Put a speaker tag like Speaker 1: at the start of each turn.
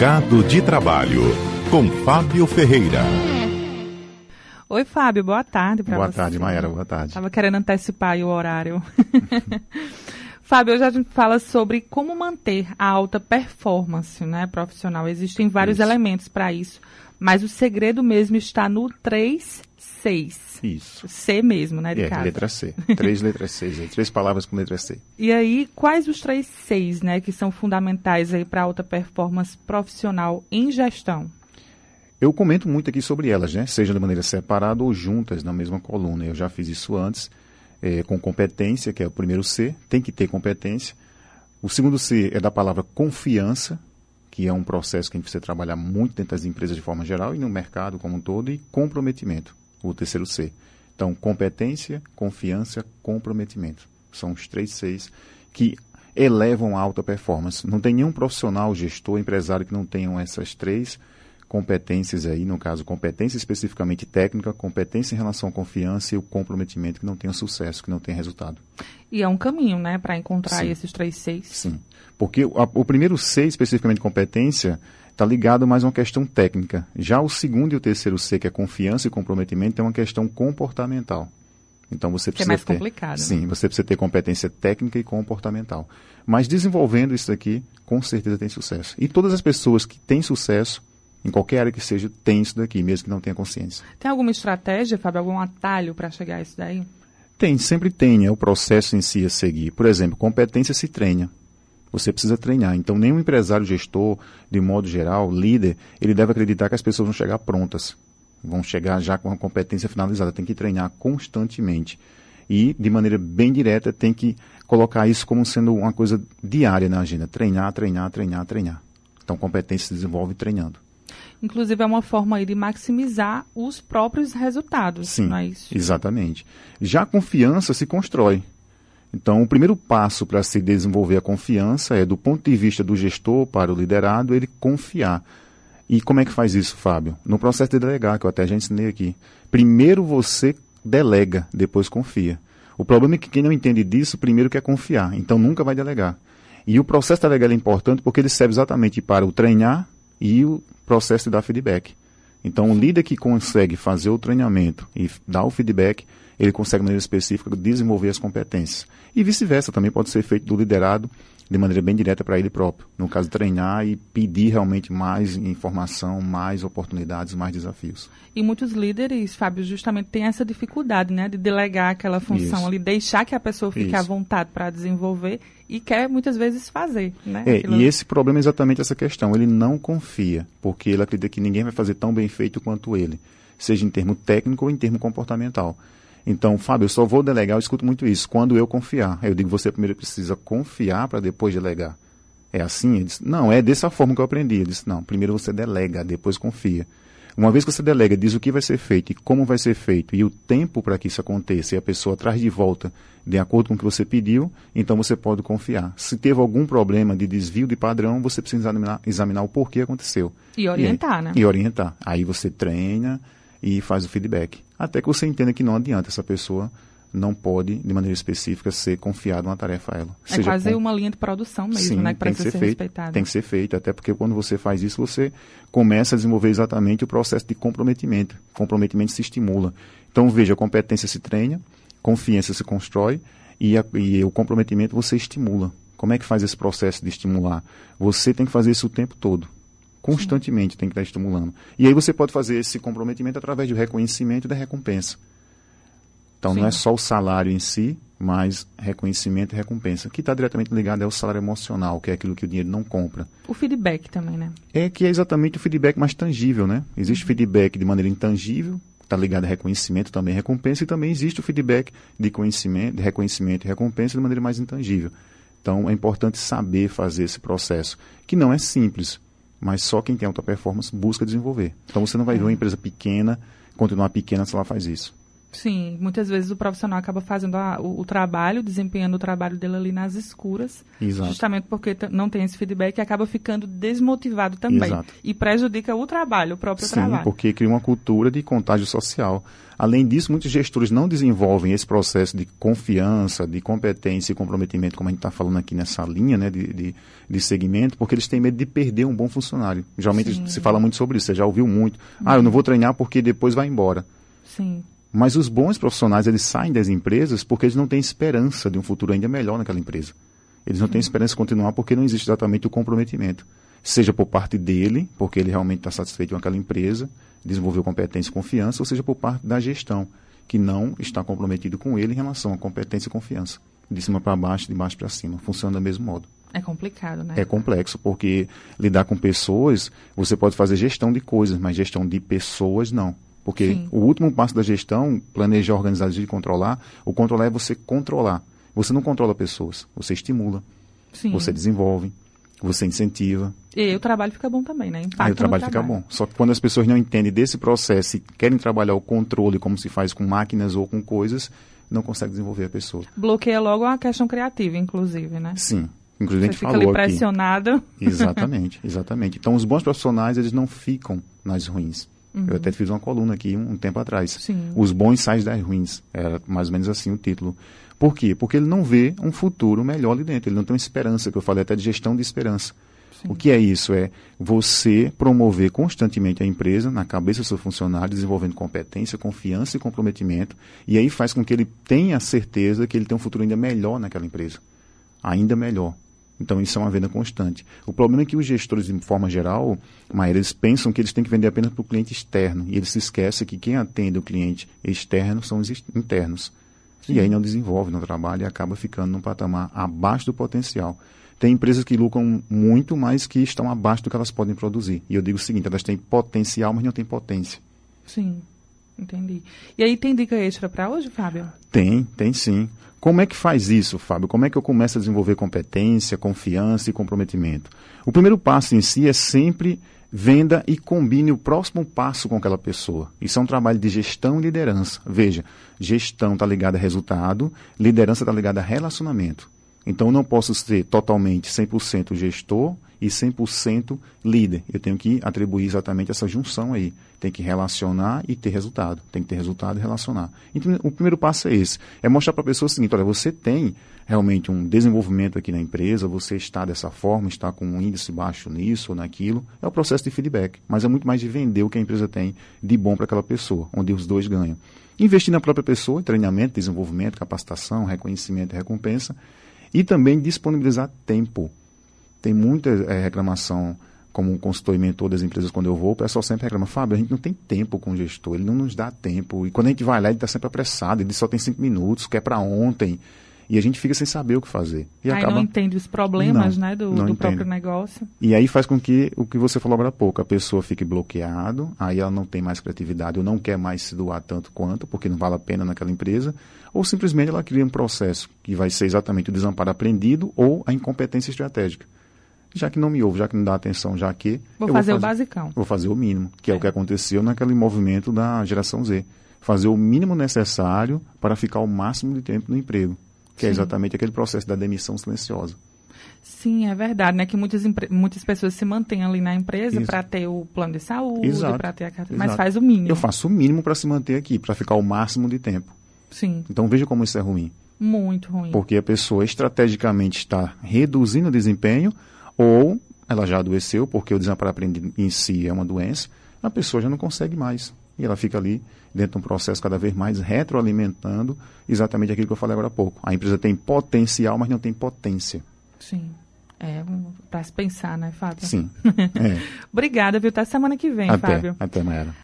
Speaker 1: Mercado de Trabalho, com Fábio Ferreira.
Speaker 2: Oi, Fábio, boa tarde para você.
Speaker 3: Boa tarde, Mayara, boa tarde.
Speaker 2: Estava querendo antecipar aí o horário. Fábio, hoje a gente fala sobre como manter a alta performance, né, profissional. Existem vários elementos para isso, mas o segredo mesmo está no 3-6.
Speaker 3: Isso.
Speaker 2: C mesmo, né, de casa.
Speaker 3: Letra C. 3 letras C, 3 palavras com letra C.
Speaker 2: E aí, quais os 3 Cs, né, que são fundamentais aí para a alta performance profissional em gestão?
Speaker 3: Eu comento muito aqui sobre elas, né? Seja de maneira separada ou juntas na mesma coluna. Eu já fiz isso antes, com competência, que é o primeiro C, tem que ter competência. O segundo C é da palavra confiança, que é um processo que a gente precisa trabalhar muito dentro das empresas de forma geral e no mercado como um todo, e comprometimento, o terceiro C. Então, competência, confiança, comprometimento. São os 3 Cs que elevam a alta performance. Não tem nenhum profissional, gestor, empresário que não tenham essas 3 competências aí, no caso, competência especificamente técnica, competência em relação à confiança e o comprometimento, que não tenha sucesso, que não tenha resultado.
Speaker 2: E é um caminho, né, para encontrar
Speaker 3: Sim.
Speaker 2: esses 3 Cs?
Speaker 3: Sim, porque o primeiro C, especificamente competência, está ligado mais a uma questão técnica. Já o segundo e o terceiro C, que é confiança e comprometimento, é uma questão comportamental. Então você precisa
Speaker 2: mais
Speaker 3: ter,
Speaker 2: complicado.
Speaker 3: Sim,
Speaker 2: né?
Speaker 3: você precisa ter competência técnica e comportamental. Mas desenvolvendo isso aqui, com certeza tem sucesso. E todas as pessoas que têm sucesso, em qualquer área que seja, tem isso daqui, mesmo que não tenha consciência.
Speaker 2: Tem alguma estratégia, Fábio, algum atalho para chegar a isso daí?
Speaker 3: Tem, sempre tem, é o processo em si a seguir. Por exemplo, competência se treina. Você precisa treinar. Então, nenhum empresário, gestor, de modo geral, líder, ele deve acreditar que as pessoas vão chegar prontas. Vão chegar já com a competência finalizada. Tem que treinar constantemente. E, de maneira bem direta, tem que colocar isso como sendo uma coisa diária na agenda. Treinar, treinar, treinar, treinar. Então, competência se desenvolve treinando.
Speaker 2: Inclusive, é uma forma aí de maximizar os próprios resultados,
Speaker 3: Sim,
Speaker 2: não é isso?
Speaker 3: Exatamente. Já a confiança se constrói. Então, o primeiro passo para se desenvolver a confiança é, do ponto de vista do gestor para o liderado, ele confiar. E como é que faz isso, Fábio? No processo de delegar, que eu até já ensinei aqui. Primeiro você delega, depois confia. O problema é que quem não entende disso, primeiro quer confiar, então nunca vai delegar. E o processo de delegar é importante porque ele serve exatamente para o treinar e o processo de dar feedback. Então, o líder que consegue fazer o treinamento e dar o feedback, ele consegue, de maneira específica, desenvolver as competências. E vice-versa, também pode ser feito do liderado de maneira bem direta para ele próprio. No caso, treinar e pedir realmente mais informação, mais oportunidades, mais desafios.
Speaker 2: E muitos líderes, Fábio, justamente têm essa dificuldade, né, de delegar aquela função
Speaker 3: Isso.
Speaker 2: ali, deixar que a pessoa fique à vontade para desenvolver e quer muitas vezes fazer, né?
Speaker 3: E esse problema é exatamente essa questão. Ele não confia, porque ele acredita que ninguém vai fazer tão bem feito quanto ele, seja em termo técnico ou em termo comportamental. Então, Fábio, eu só vou delegar, eu escuto muito isso, quando eu confiar. Eu digo, você primeiro precisa confiar para depois delegar. É assim? Ele disse, não, é dessa forma que eu aprendi. Ele disse, não, primeiro você delega, depois confia. Uma vez que você delega, diz o que vai ser feito e como vai ser feito e o tempo para que isso aconteça e a pessoa traz de volta de acordo com o que você pediu, então você pode confiar. Se teve algum problema de desvio de padrão, você precisa examinar o porquê aconteceu.
Speaker 2: E orientar, né?
Speaker 3: E orientar. Aí você treina e faz o feedback. Até que você entenda que não adianta, essa pessoa não pode, de maneira específica, ser confiada uma tarefa a ela.
Speaker 2: É quase uma linha de produção mesmo,
Speaker 3: Sim,
Speaker 2: né? Que precisa ser respeitada.
Speaker 3: Tem que ser feito, até porque quando você faz isso, você começa a desenvolver exatamente o processo de comprometimento. Comprometimento se estimula. Então, veja, a competência se treina, confiança se constrói e o comprometimento você estimula. Como é que faz esse processo de estimular? Você tem que fazer isso o tempo todo. Constantemente tem que estar estimulando. E aí você pode fazer esse comprometimento através do reconhecimento e da recompensa. Então, não é só o salário em si, mas reconhecimento e recompensa, que está diretamente ligado ao salário emocional, que é aquilo que o dinheiro não compra.
Speaker 2: O feedback também, né?
Speaker 3: Que é exatamente o feedback mais tangível, né? Existe feedback de maneira intangível, está ligado a reconhecimento também, recompensa, e também existe o feedback de reconhecimento e recompensa de maneira mais intangível. Então, é importante saber fazer esse processo, que não é simples, mas só quem tem alta performance busca desenvolver. Então, você não vai ver uma empresa pequena, continuar pequena se ela faz isso.
Speaker 2: Sim, muitas vezes o profissional acaba fazendo o trabalho, desempenhando o trabalho dele ali nas escuras,
Speaker 3: Exato.
Speaker 2: justamente porque não tem esse feedback e acaba ficando desmotivado também.
Speaker 3: Exato.
Speaker 2: E prejudica o trabalho, o próprio
Speaker 3: Sim,
Speaker 2: trabalho.
Speaker 3: porque cria uma cultura de contágio social. Além disso, muitos gestores não desenvolvem esse processo de confiança, de competência e comprometimento, como a gente está falando aqui nessa linha, né, de segmento, porque eles têm medo de perder um bom funcionário. Geralmente se fala muito sobre isso, você já ouviu muito. Eu não vou treinar porque depois vai embora.
Speaker 2: Sim.
Speaker 3: Mas os bons profissionais, eles saem das empresas porque eles não têm esperança de um futuro ainda melhor naquela empresa. Eles não têm esperança de continuar porque não existe exatamente o comprometimento. Seja por parte dele, porque ele realmente está satisfeito com aquela empresa, desenvolveu competência e confiança, ou seja por parte da gestão, que não está comprometido com ele em relação a competência e confiança. De cima para baixo, de baixo para cima. Funciona do mesmo modo.
Speaker 2: É complicado, né?
Speaker 3: É complexo, porque lidar com pessoas, você pode fazer gestão de coisas, mas gestão de pessoas não. Porque o último passo da gestão, planejar, organizar e controlar, o controlar é você controlar. Você não controla pessoas, você estimula, você desenvolve, você incentiva.
Speaker 2: E aí o trabalho fica bom também, né? Impacta
Speaker 3: aí o trabalho fica bom. Só que quando as pessoas não entendem desse processo e querem trabalhar o controle como se faz com máquinas ou com coisas, não consegue desenvolver a pessoa.
Speaker 2: Bloqueia logo a questão criativa, inclusive, né?
Speaker 3: Sim. Inclusive, a gente falou
Speaker 2: aqui. Fica ali pressionado.
Speaker 3: Exatamente, exatamente. Então, os bons profissionais, eles não ficam nas ruins. Eu até fiz uma coluna aqui um tempo atrás.
Speaker 2: Sim.
Speaker 3: Os bons saem das ruins. Era mais ou menos assim o título. Por quê? Porque ele não vê um futuro melhor ali dentro. Ele não tem uma esperança, que eu falei até de gestão de esperança. Sim. O que é isso? É você promover constantemente a empresa na cabeça do seu funcionário, desenvolvendo competência, confiança e comprometimento. E aí faz com que ele tenha certeza que ele tem um futuro ainda melhor naquela empresa. Ainda melhor. Então, isso é uma venda constante. O problema é que os gestores, de forma geral, eles pensam que eles têm que vender apenas para o cliente externo. E eles se esquecem que quem atende o cliente externo são os internos. Sim. E aí não desenvolve no trabalho e acaba ficando num patamar abaixo do potencial. Tem empresas que lucram muito, mas que estão abaixo do que elas podem produzir. E eu digo o seguinte, elas têm potencial, mas não têm potência.
Speaker 2: Sim, entendi. E aí tem dica extra para hoje, Fábio?
Speaker 3: Tem sim. Como é que faz isso, Fábio? Como é que eu começo a desenvolver competência, confiança e comprometimento? O primeiro passo em si é sempre venda e combine o próximo passo com aquela pessoa. Isso é um trabalho de gestão e liderança. Veja, gestão está ligada a resultado, liderança está ligada a relacionamento. Então, eu não posso ser totalmente 100% gestor e 100% líder. Eu tenho que atribuir exatamente essa junção aí. Tem que relacionar e ter resultado. Tem que ter resultado e relacionar. Então, o primeiro passo é esse. É mostrar para a pessoa o seguinte, olha, você tem realmente um desenvolvimento aqui na empresa, você está dessa forma, está com um índice baixo nisso ou naquilo. É o processo de feedback. Mas é muito mais de vender o que a empresa tem de bom para aquela pessoa, onde os dois ganham. Investir na própria pessoa, em treinamento, desenvolvimento, capacitação, reconhecimento e recompensa. E também disponibilizar tempo. Tem muita reclamação, como um consultor e mentor das empresas, quando eu vou, o pessoal sempre reclama, Fábio, a gente não tem tempo com o gestor, ele não nos dá tempo. E quando a gente vai lá, ele está sempre apressado, ele só tem 5 minutos, quer para ontem. E a gente fica sem saber o que fazer. E
Speaker 2: aí não entende os problemas do próprio negócio.
Speaker 3: E aí faz com que, o que você falou agora há pouco, a pessoa fique bloqueada, aí ela não tem mais criatividade, ou não quer mais se doar tanto quanto, porque não vale a pena naquela empresa, ou simplesmente ela cria um processo que vai ser exatamente o desamparo aprendido ou a incompetência estratégica. Já que não me ouve, já que não dá atenção, já que...
Speaker 2: Vou fazer o basicão.
Speaker 3: Vou fazer o mínimo, que é o que aconteceu naquele movimento da geração Z. Fazer o mínimo necessário para ficar o máximo de tempo no emprego. Que é exatamente aquele processo da demissão silenciosa.
Speaker 2: Sim, é verdade, né? Que muitas pessoas se mantêm ali na empresa para ter o plano de saúde, para ter a carteira, mas faz o mínimo.
Speaker 3: Eu faço o mínimo para se manter aqui, para ficar o máximo de tempo.
Speaker 2: Sim.
Speaker 3: Então veja como isso é ruim.
Speaker 2: Muito ruim.
Speaker 3: Porque a pessoa estrategicamente está reduzindo o desempenho ou ela já adoeceu, porque o desamparo aprendido em si é uma doença, a pessoa já não consegue mais. E ela fica ali dentro de um processo cada vez mais retroalimentando exatamente aquilo que eu falei agora há pouco. A empresa tem potencial, mas não tem potência.
Speaker 2: Sim. Para se pensar, né, Fábio?
Speaker 3: Sim.
Speaker 2: Obrigada, viu? Até semana que vem, Fábio.
Speaker 3: Até, Mayara.